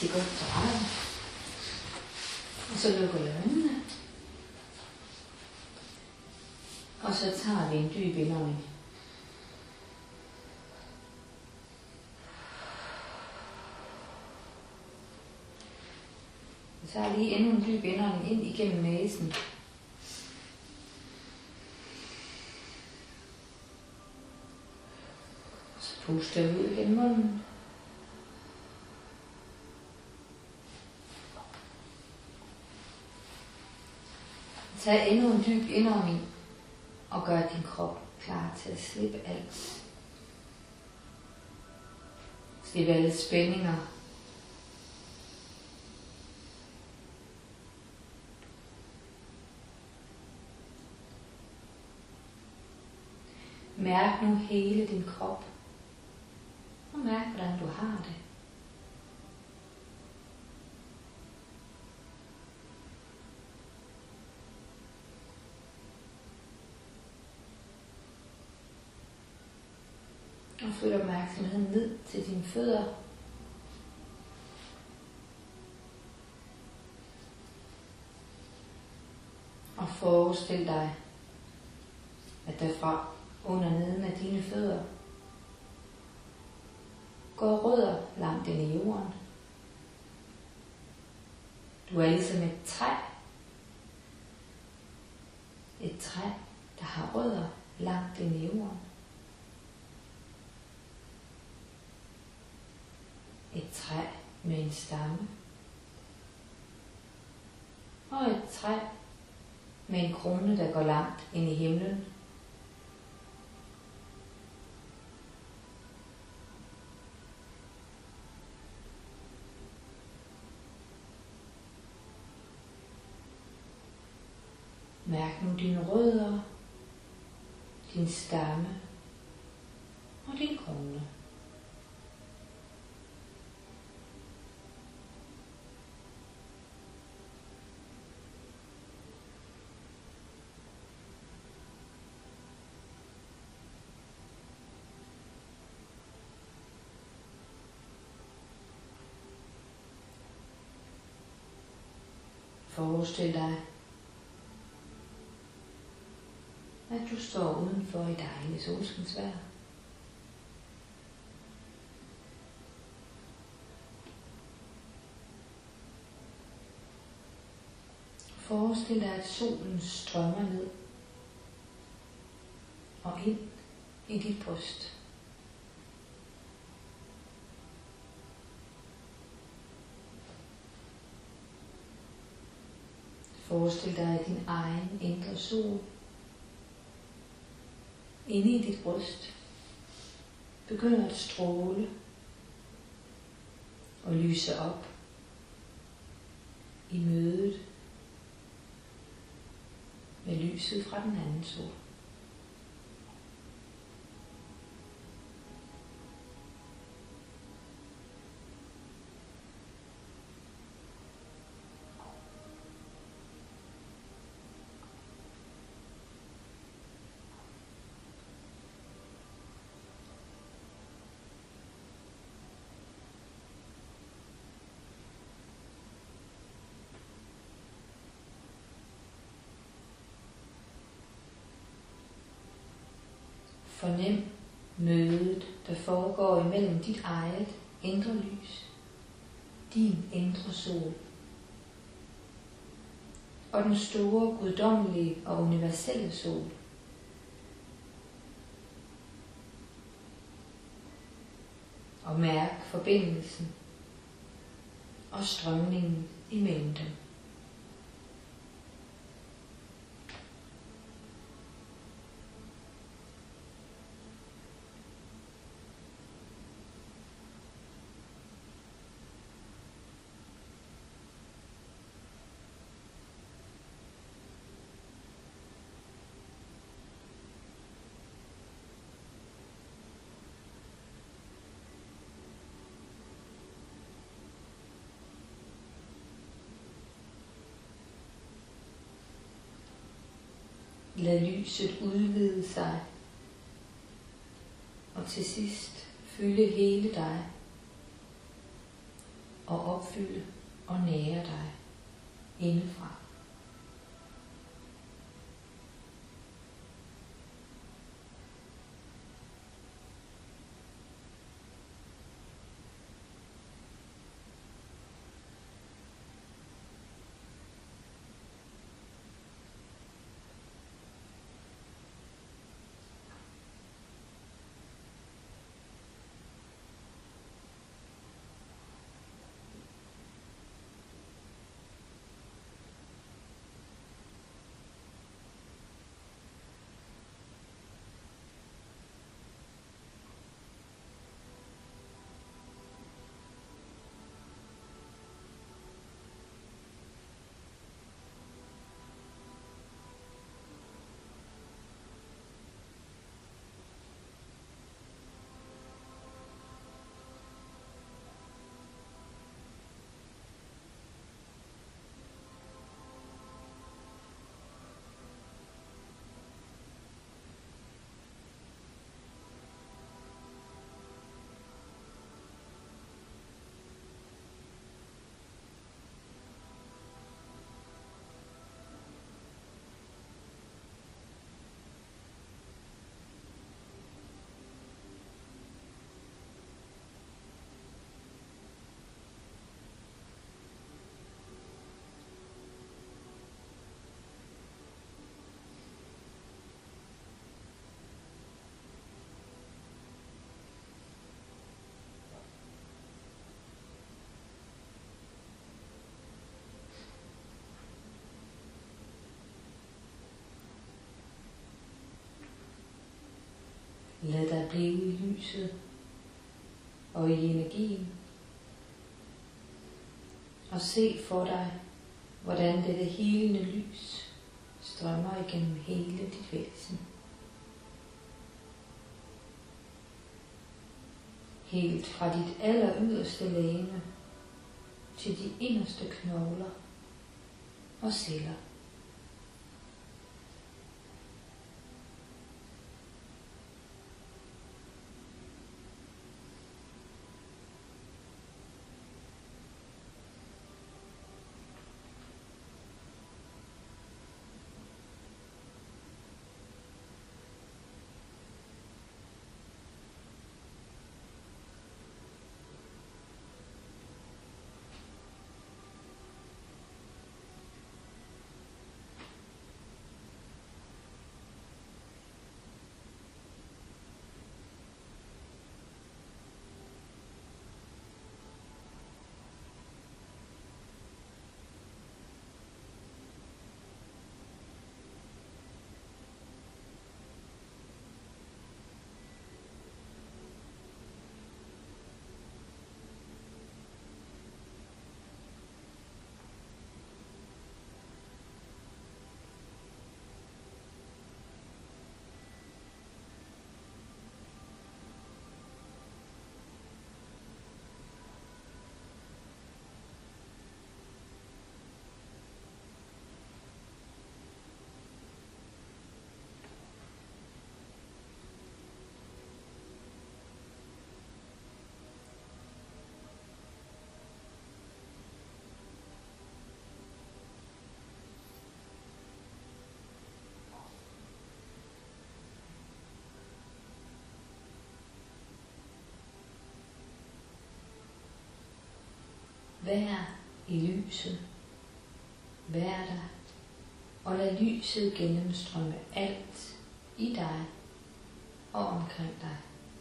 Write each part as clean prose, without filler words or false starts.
rigtig godt dreje. Og så lukker jeg øjnene. Og så tager vi en dyb indånding. Så tager lige endnu en dyb indånding ind igennem næsen. Så puster jeg ud igennem munden. Tag endnu en dyb indånding og gør din krop klar til at slippe alt. Slip alle spændinger. Mærk nu hele din krop. Og mærk, hvordan du har det. Og flyt opmærksomheden ned til dine fødder. Og forestil dig, at der fra under neden af dine fødder går rødder langt ind i jorden. Du er ligesom et træ. Et træ, der har rødder langt ind i jorden. Et træ med en stamme. Og et træ med en krone, der går langt ind i himlen. Mærk nu dine rødder, din stamme og din krone. Forestil dig, at du står udenfor i dejligt solskinsvejr. Forestil dig, at solen strømmer ned og ind i dit bryst. Forestil dig din egen indre sol inde i dit bryst begynder at stråle og lyse op i mødet med lyset fra den anden sol. Fornem mødet, der foregår imellem dit eget indre lys, din indre sol, og den store, guddommelige og universelle sol. Og mærk forbindelsen og strømningen imellem dem. Lad lyset udvide sig, og til sidst fylde hele dig, og opfylde og nære dig indefra. Lad dig blive i lyset og i energien. Og se for dig, hvordan dette helende lys strømmer igennem hele dit væsen. Helt fra dit alleryderste legeme til de inderste knogler og celler. Vær i lyset, vær der, og lad lyset gennemstrømme alt i dig og omkring dig.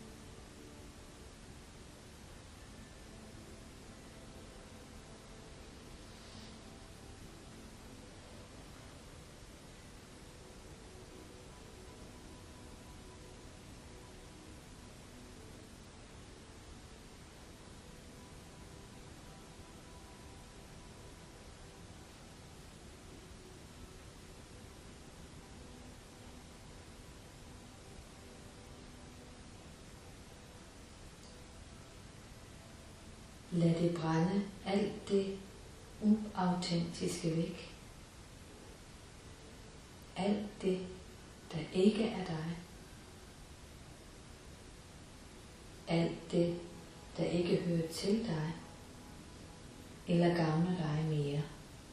Lad det brænde alt det uautentiske væk. Alt det, der ikke er dig. Alt det, der ikke hører til dig. eller gavner dig mere.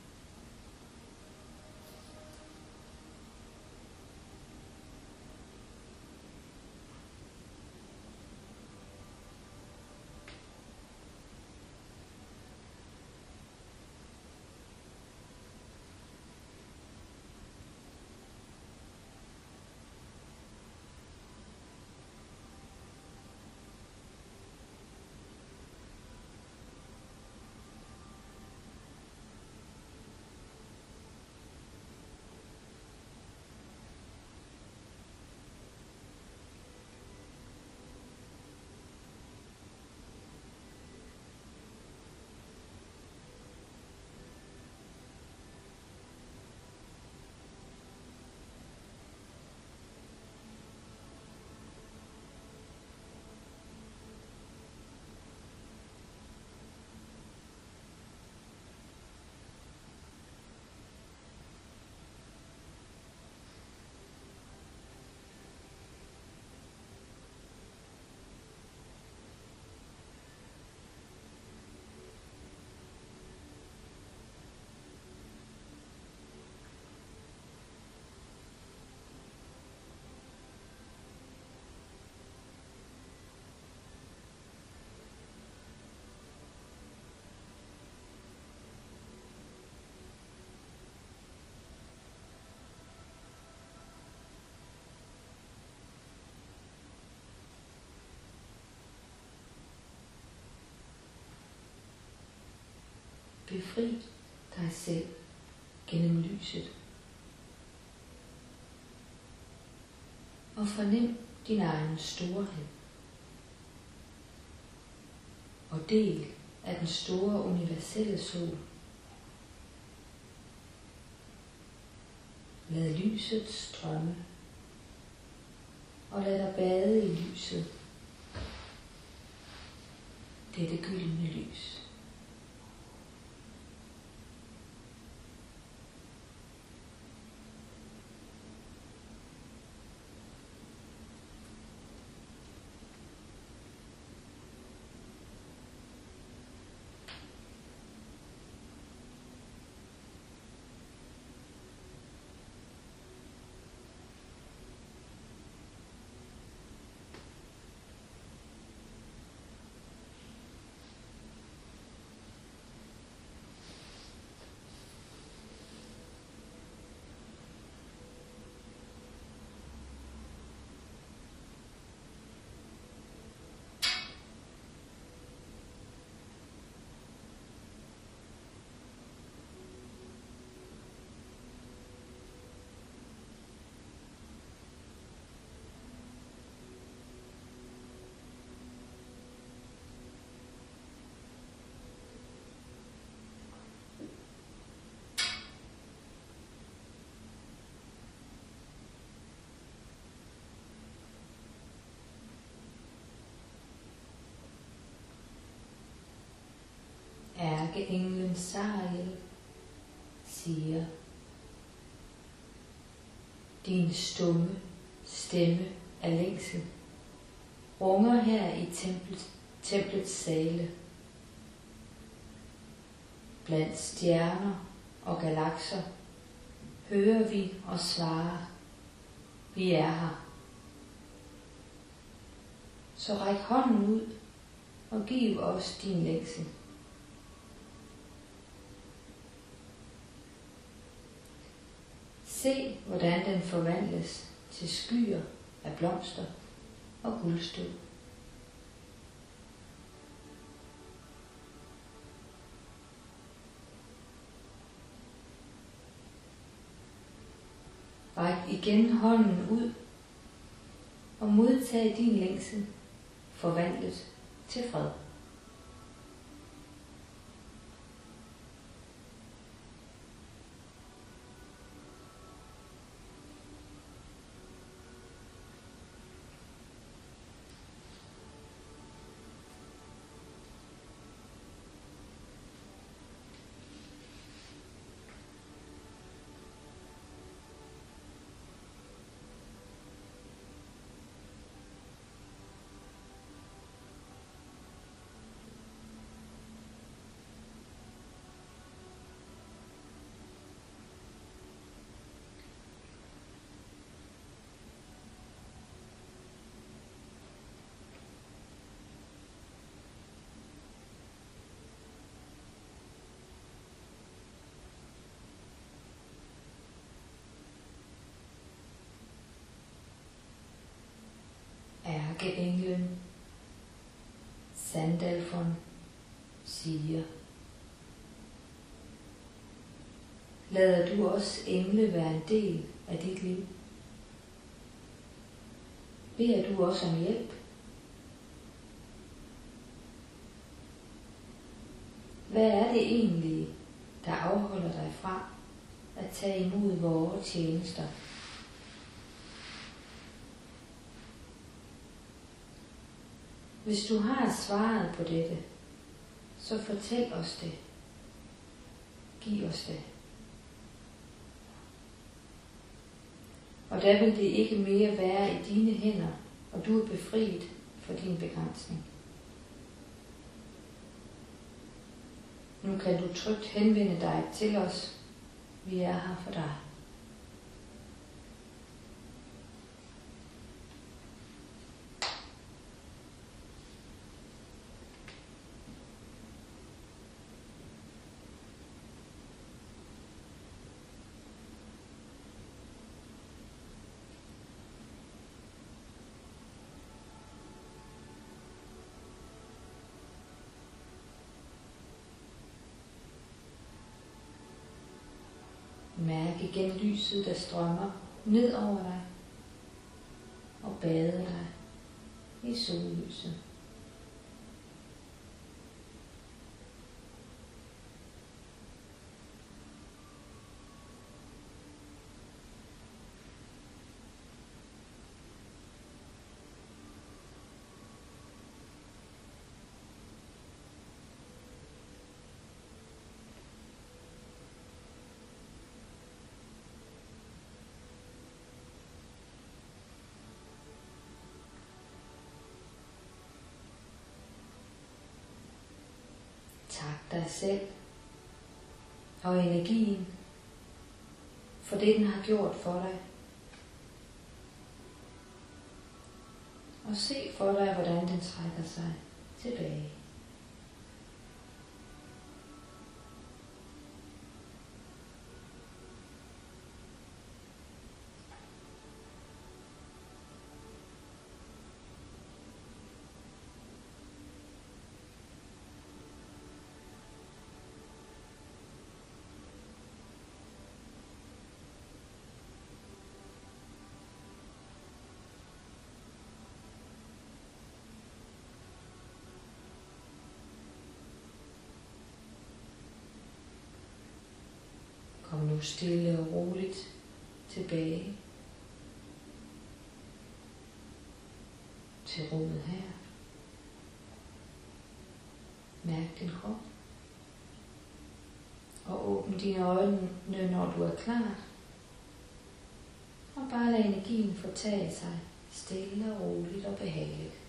Befri dig selv gennem lyset. Og fornem din egen storhed. Og del af den store universelle sol. Lad lyset strømme. Og lad dig bade i lyset. Dette gyldne lys. Ærkeenglen Sariel siger, din stumme stemme af længsel runger her i templets sale. Blandt stjerner og galakser hører vi og svarer, vi er her. Så ræk hånden ud og giv os din længsel. Se, hvordan den forvandles til skyer af blomster og guldstøv. Ræk igen hånden ud og modtag din længsel forvandlet til fred. ærkeenglen Sandalfon siger: lader du også engle være en del af dit liv? Beder du også om hjælp? Hvad er det egentlig, der afholder dig fra at tage imod vore tjenester? Hvis du har svaret på dette, så fortæl os det. Giv os det. Og der vil det ikke mere være i dine hænder, og du er befriet for din begrænsning. Nu kan du trygt henvende dig til os. Vi er her for dig. Mærk igen lyset, der strømmer ned over dig og bader dig i sollyset. Tak dig selv og energien for det, den har gjort for dig. Og se for dig, hvordan den trækker sig tilbage. Kom nu stille og roligt tilbage til rummet her. Mærk din krop. Og åbn dine øjne, når du er klar. Og bare lad energien fortage sig stille og roligt og behageligt.